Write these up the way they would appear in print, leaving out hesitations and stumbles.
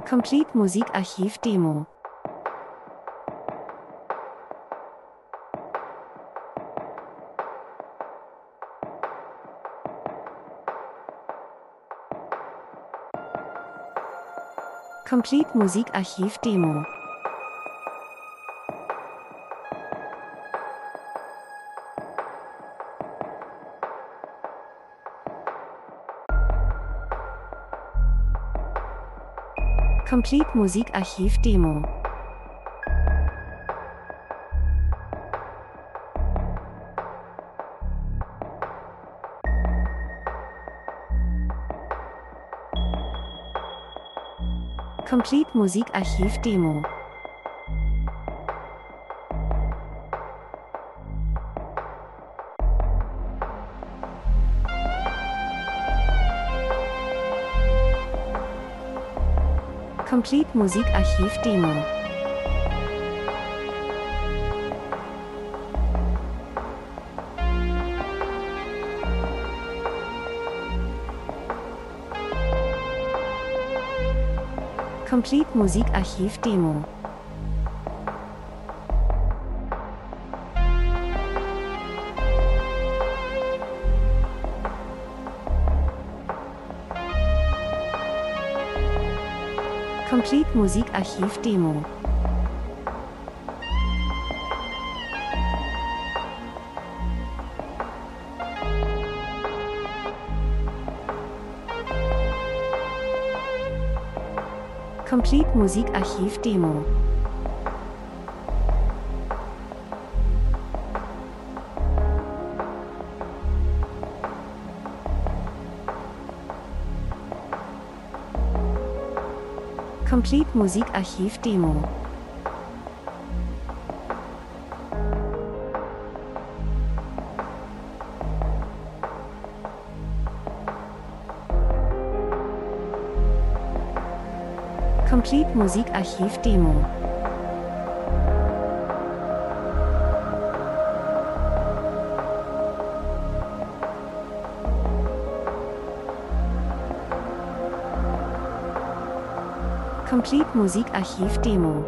Complete Musikarchiv Demo. Complete Musikarchiv Demo. Complete Musikarchiv Demo. Complete Musikarchiv Demo. Complete Musikarchiv Demo. Complete Musikarchiv Demo. Complete Musikarchiv Demo. Complete Musikarchiv Demo. Complete Musikarchiv Demo. Complete Musikarchiv Demo. Complete Musikarchiv Demo.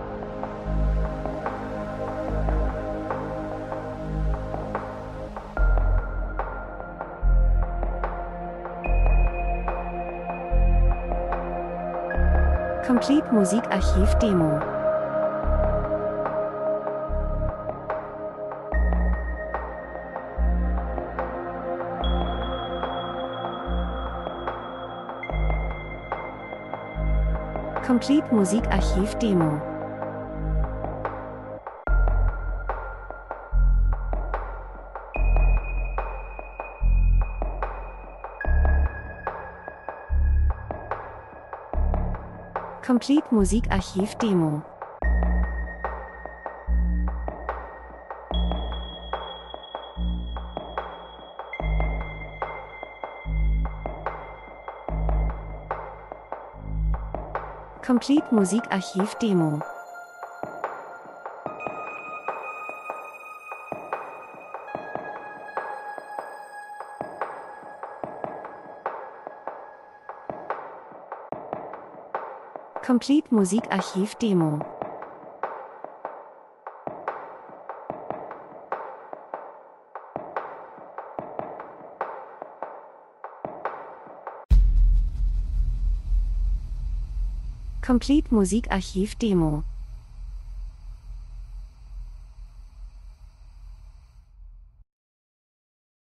Complete Musikarchiv Demo. Complete Musikarchiv Demo. Complete Musikarchiv Demo. Complete Musikarchiv Demo. Complete Musikarchiv Demo. Complete Musikarchiv Demo.